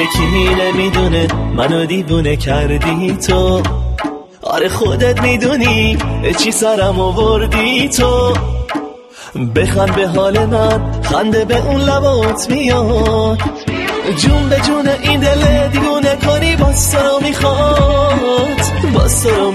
یکی نمیدونه منو دیوونه کردی تو. آره خودت میدونی چی سرم آوردی تو. بخند به حال من، خنده به اون لبات میاد. جون به جون این دل دیوونه کنی، باز تو رو میخواد، باز تو رو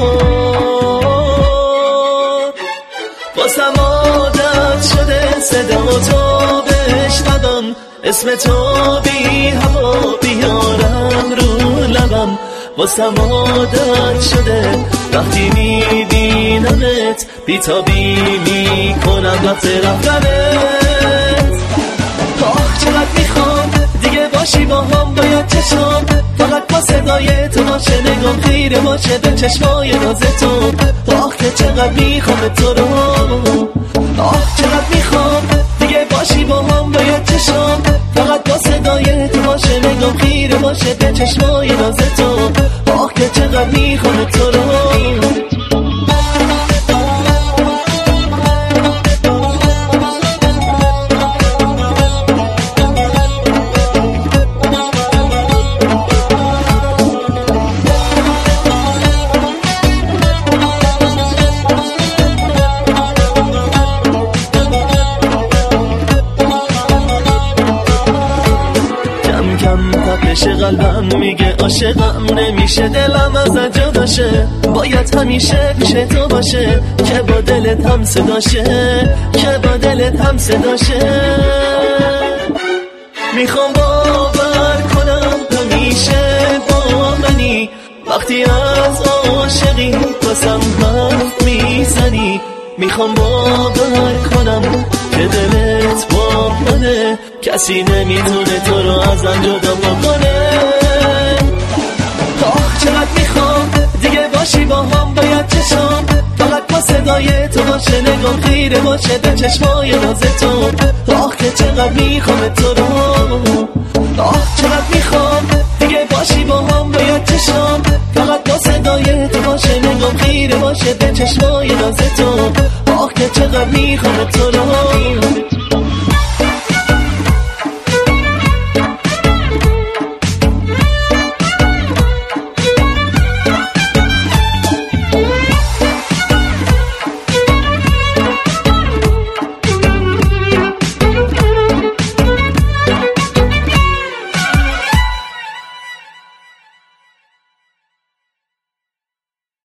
میخواد. بازم عادت شده صدا تو بشنوم، اسم تو بی هوا بیارم رو لبم. واسم عادت شده وقتی میبینمت، بیتابی میکنم وقت رفتنت. آخ چقدر میخوام دیگه باشی با هم، باید چشم فقط با صدای تو باشه، نگام خیره باشه به چشمای ناز تو. آخ که چقدر میخوام تو رو، آخ چقدر میخوام دیگه باشی با هم، باید چشم فقط با صدای تو باشه، نگام خیره باشه به چشمای ناز تو. آخ که چقدر میخوام تو رو. تپش قلبم میگه عاشقم نمیشه، دلم ازت جداشه، باید همیشه پیش تو باشه، که با دلت هم صداشه، که با دلت هم صداشه. میخوام باور کنم همیشه با منی، وقتی از عاشقی باسم حرف میزنی. میخوام باور کنم که دلت با منه، کسی نمیتونه تو رو ازم جدا بکنه. آخ چقدر میخوام دیگه باشی با هم، باید چشم فقط با صدای تو باشه، نگام خیره باشه به چشمای ناز تو. آخ که چقدر میخوام تو رو، آخ چقدر میخوام دیگه باشی با هم، باید چشم فقط با صدای تو باشه، نگام خیره باشه به چشمای ناز تو. آخ که چقدر میخوام تو رو.